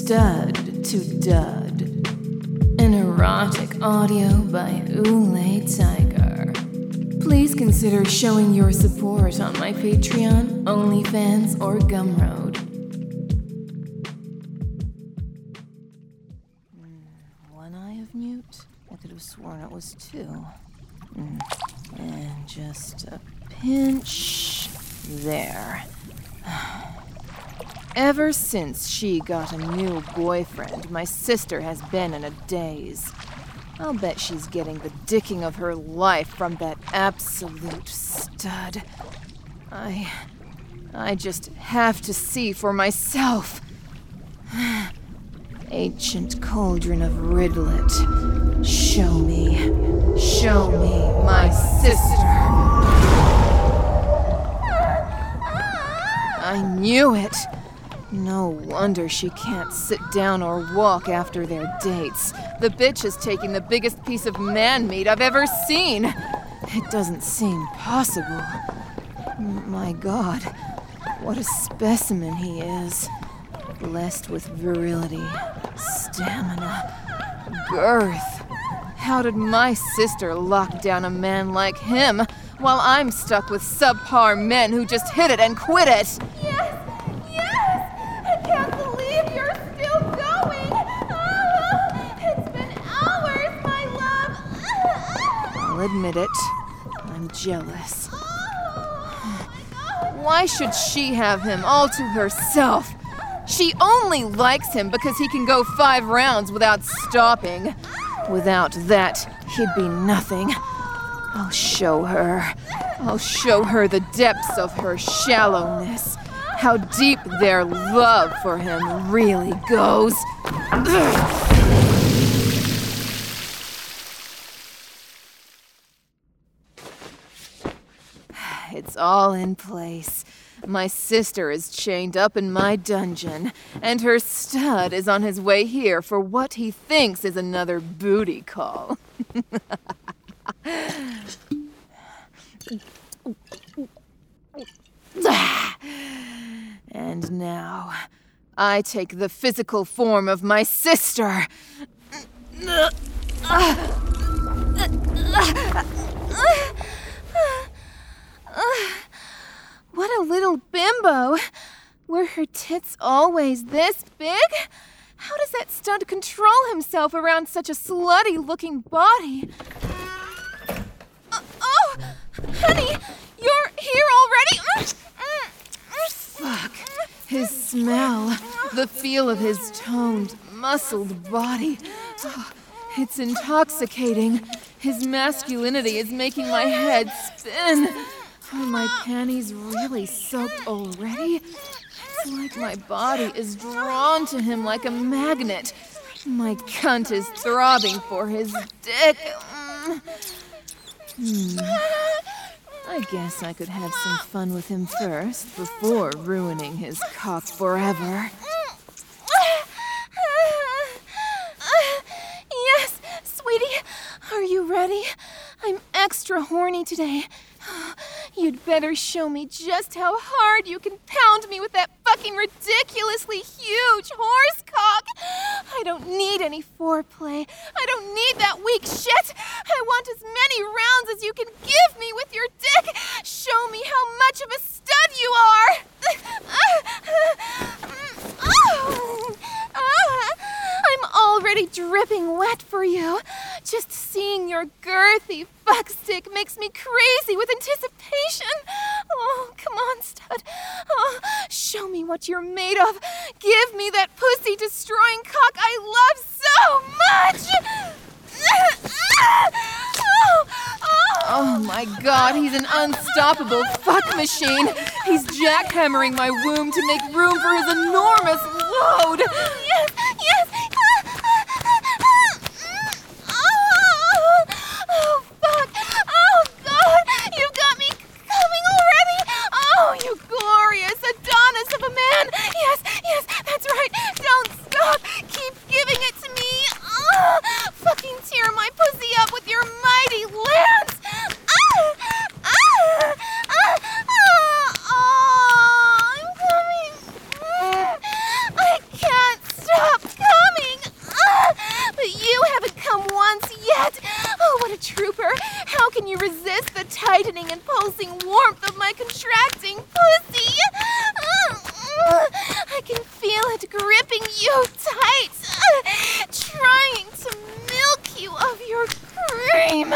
Stud to Dud. An erotic audio by Oolay Tiger. Please consider showing your support on my Patreon, OnlyFans, or Gumroad. One eye of Newt? I could have sworn it was two. And just a pinch there. Ever since she got a new boyfriend, my sister has been in a daze. I'll bet she's getting the dicking of her life from that absolute stud. I just have to see for myself. Ancient cauldron of Ridlet, show me my sister. I knew it. No wonder she can't sit down or walk after their dates. The bitch is taking the biggest piece of man meat I've ever seen. It doesn't seem possible. My God, what a specimen he is. Blessed with virility, stamina, girth. How did my sister lock down a man like him while I'm stuck with subpar men who just hit it and quit it? Yes! I can't believe you're still going! It's been hours, my love! I'll admit it. I'm jealous. Why should she have him all to herself? She only likes him because he can go 5 rounds without stopping. Without that, he'd be nothing. I'll show her the depths of her shallowness. How deep their love for him really goes. It's all in place. My sister is chained up in my dungeon, and her stud is on his way here for what he thinks is another booty call. And now, I take the physical form of my sister. What a little bimbo. Were her tits always this big? How does that stud control himself around such a slutty-looking body? Oh, honey, you're here already? Fuck. His smell, the feel of his toned, muscled body. Oh, it's intoxicating. His masculinity is making my head spin. Are my panties really soaked already? It's like my body is drawn to him like a magnet. My cunt is throbbing for his dick. I guess I could have some fun with him first before ruining his cock forever. Yes, sweetie. Are you ready? I'm extra horny today. You'd better show me just how hard you can pound me with that fucking ridiculously huge horse cock. I don't need any foreplay. I don't need that weak shit. I want as many rounds as you can give me with your dick. Show me how much of a stud you are. I'm already dripping wet for you. Just seeing your girthy fuckstick makes me crazy with anticipation. Oh, come on, stud. Oh, show me what you're made of. Give me that pussy-destroying cock I love so much. Oh my God, he's an unstoppable fuck machine. He's jackhammering my womb to make room for his enormous load. Yes. Oh, fuck. Oh, God. You've got me coming already. Oh, you glorious Adonis of a man. Yes, that's right. Don't stop. Keep giving it to me. Oh, fucking tear my pussy up with your mighty lance. I'm coming. I can't stop. nut gripping you tight, trying to milk you of your cream.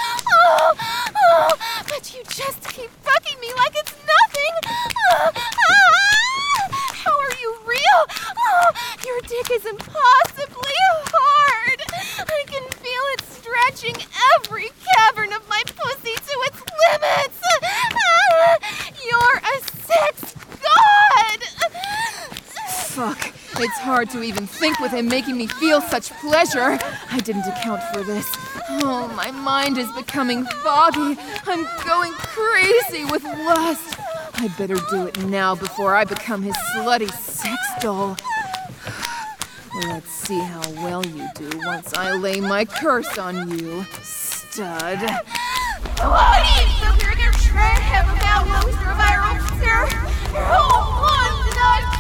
But you just keep fucking me like it's nothing. How are you real? Your dick is impossibly hard. I can feel it stretching every cavern of my pussy to its limits. You're a sex god. Fuck. It's hard to even think with him making me feel such pleasure. I didn't account for this. Oh, my mind is becoming foggy. I'm going crazy with lust. I better do it now before I become his slutty sex doll. Let's see how well you do once I lay my curse on you, stud. What do you figure your train have about loser viral sir? Your whole one nuts.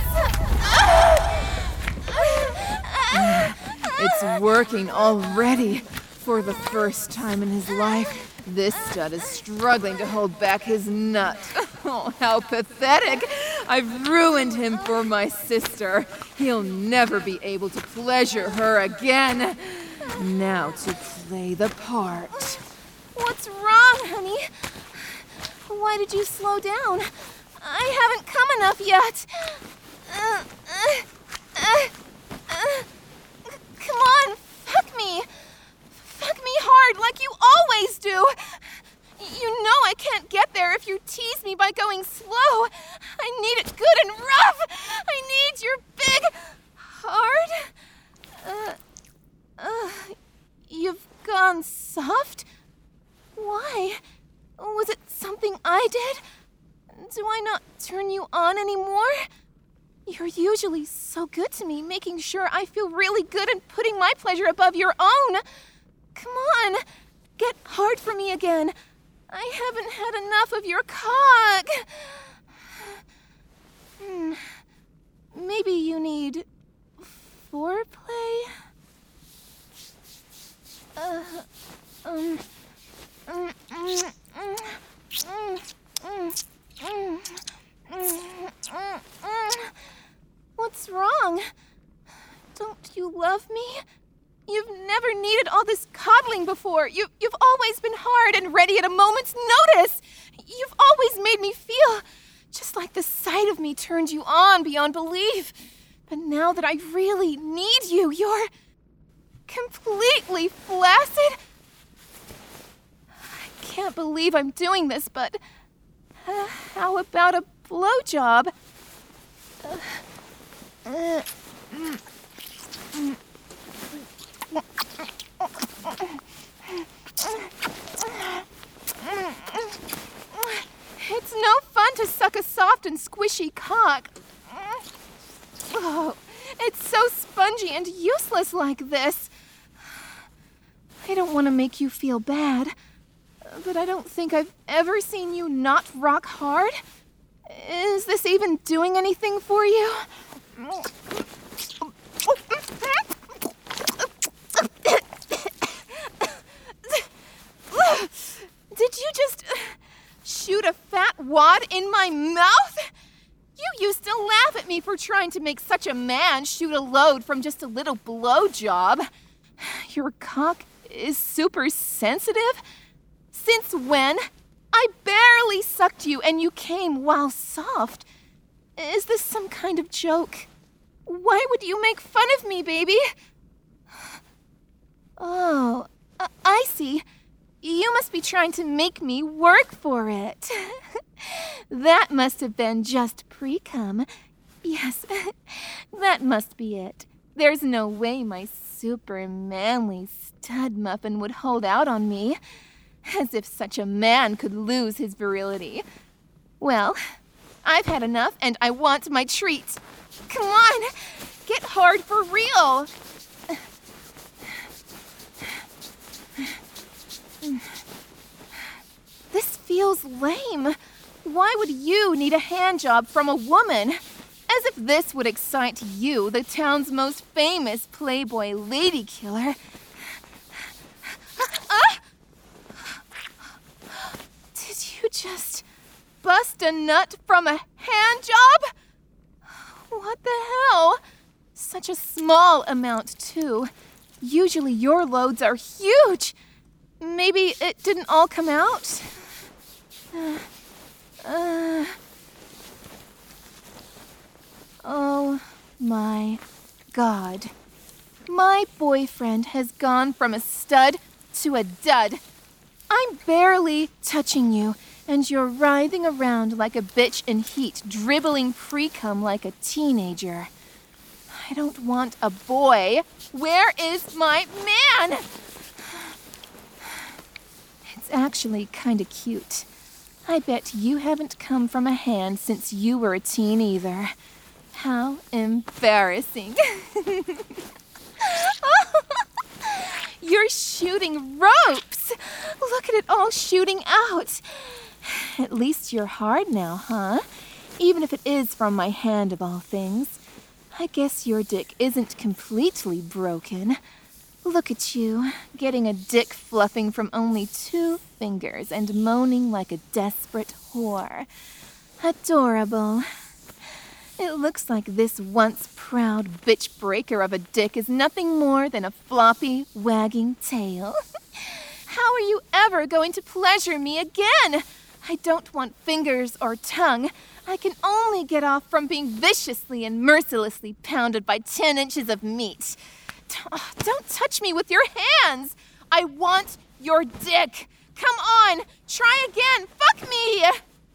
It's working already. For the first time in his life, this stud is struggling to hold back his nut. Oh, how pathetic. I've ruined him for my sister. He'll never be able to pleasure her again. Now to play the part. What's wrong, honey? Why did you slow down? I haven't come enough yet. Come on, fuck me. Fuck me hard like you always do. You know I can't get there if you tease me by going slow. I need it good and rough. I need your big, hard. You've gone soft? Why? Was it something I did? Do I not turn you on anymore? You're usually so good to me, making sure I feel really good and putting my pleasure above your own. Come on, get hard for me again. I haven't had enough of your cock. Maybe you need foreplay? What's wrong? Don't you love me? You've never needed all this coddling before. You've always been hard and ready at a moment's notice. You've always made me feel just like the sight of me turned you on beyond belief. But now that I really need you, you're completely flaccid. I can't believe I'm doing this, but how about a blowjob? It's no fun to suck a soft and squishy cock. Oh, it's so spongy and useless like this. I don't want to make you feel bad, but I don't think I've ever seen you not rock hard. Is this even doing anything for you? Did you just shoot a fat wad in my mouth? You used to laugh at me for trying to make such a man shoot a load from just a little blowjob. Your cock is super sensitive? Since when? I barely sucked you and you came while soft. Is this some kind of joke? Why would you make fun of me, baby? Oh, I see. You must be trying to make me work for it. That must have been just pre-cum. Yes, that must be it. There's no way my super manly stud muffin would hold out on me. As if such a man could lose his virility. Well, I've had enough and I want my treat. Come on, get hard for real. This feels lame. Why would you need a handjob from a woman? As if this would excite you, the town's most famous playboy lady killer. Did you just bust a nut from a handjob? What the hell? such a small amount, too. Usually your loads are huge. Maybe it didn't all come out? Oh my God. My boyfriend has gone from a stud to a dud. I'm barely touching you, and you're writhing around like a bitch in heat, dribbling pre-cum like a teenager. I don't want a boy. Where is my man? It's actually kinda cute. I bet you haven't come from a hand since you were a teen either. How embarrassing. You're shooting ropes. Look at it all shooting out. At least you're hard now, huh? Even if it is from my hand of all things. I guess your dick isn't completely broken. Look at you, getting a dick fluffing from only 2 fingers and moaning like a desperate whore. Adorable. It looks like this once proud bitch breaker of a dick is nothing more than a floppy, wagging tail. How are you ever going to pleasure me again? I don't want fingers or tongue. I can only get off from being viciously and mercilessly pounded by 10 inches of meat. Don't touch me with your hands. I want your dick. Come on, try again. Fuck me.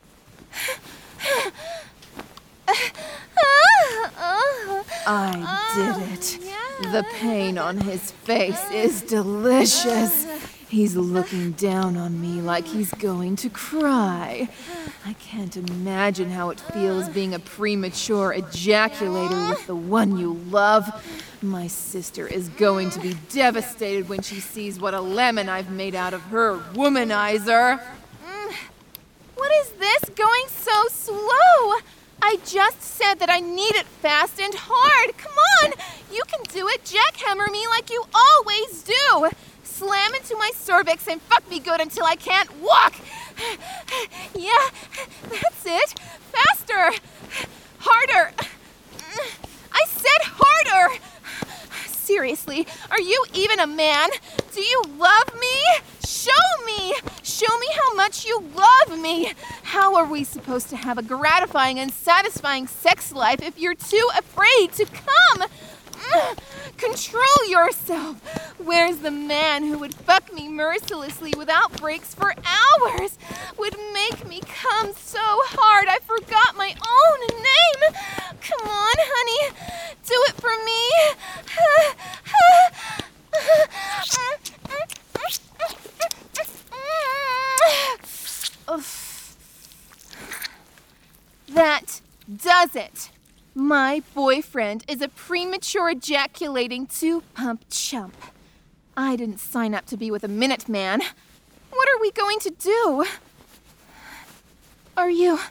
I did it. The pain on his face is delicious. He's looking down on me like he's going to cry. I can't imagine how it feels being a premature ejaculator with the one you love. My sister is going to be devastated when she sees what a lemon I've made out of her womanizer. What is this going so slow? I just said that I need it fast and hard. Come on, you can do it. Jackhammer me like you always do. Slam into my cervix and fuck me good until I can't walk. Yeah, that's it. Faster. Harder. I said harder. Seriously, are you even a man? Do you love me? Show me! Show me how much you love me! How are we supposed to have a gratifying and satisfying sex life if you're too afraid to come? Control yourself! Where's the man who would fuck me mercilessly without breaks for hours? Would make me come so hard I forgot my own name? Come on, honey, do it for me. That does it. My boyfriend is a premature ejaculating 2-pump chump. I didn't sign up to be with a Minuteman. What are we going to do? Are you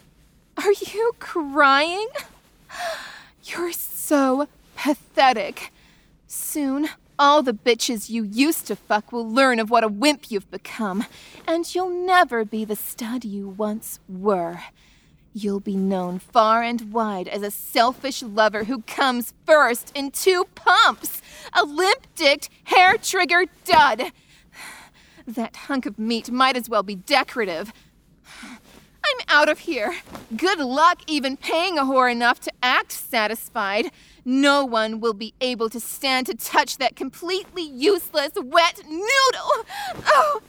crying? You're so pathetic. Soon, all the bitches you used to fuck will learn of what a wimp you've become, and you'll never be the stud you once were. You'll be known far and wide as a selfish lover who comes first in 2 pumps. A limp-dicked, hair-trigger dud. That hunk of meat might as well be decorative. I'm out of here. Good luck even paying a whore enough to act satisfied. No one will be able to stand to touch that completely useless, wet noodle. Oh.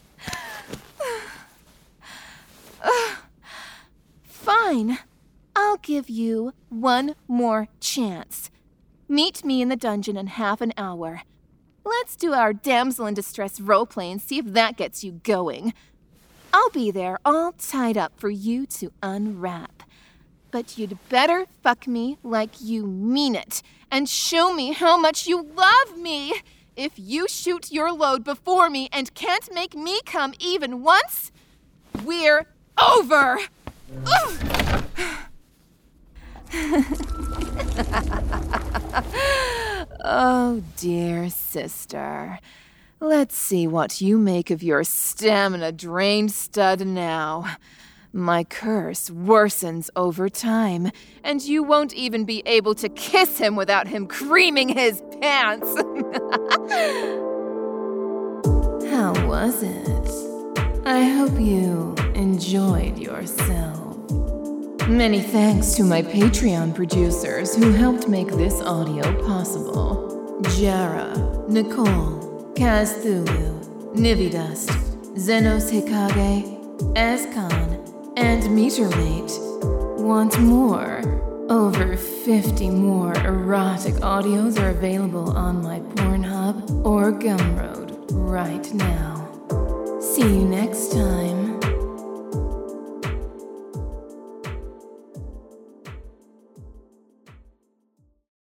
Fine. I'll give you one more chance. Meet me in the dungeon in half an hour. Let's do our damsel in distress roleplay and see if that gets you going. I'll be there all tied up for you to unwrap. But you'd better fuck me like you mean it and show me how much you love me. If you shoot your load before me and can't make me come even once, we're over. Oh, dear sister. Let's see what you make of your stamina-drained stud now. my curse worsens over time, and you won't even be able to kiss him without him creaming his pants. How was it? I hope you enjoyed yourself. Many thanks to my Patreon producers who helped make this audio possible. Jara, Nicole, Kazthulu, Nividust, Zenos Hikage, Ascon, and Metermate. Want more? Over 50 more erotic audios are available on my Pornhub or Gumroad right now. See you next time.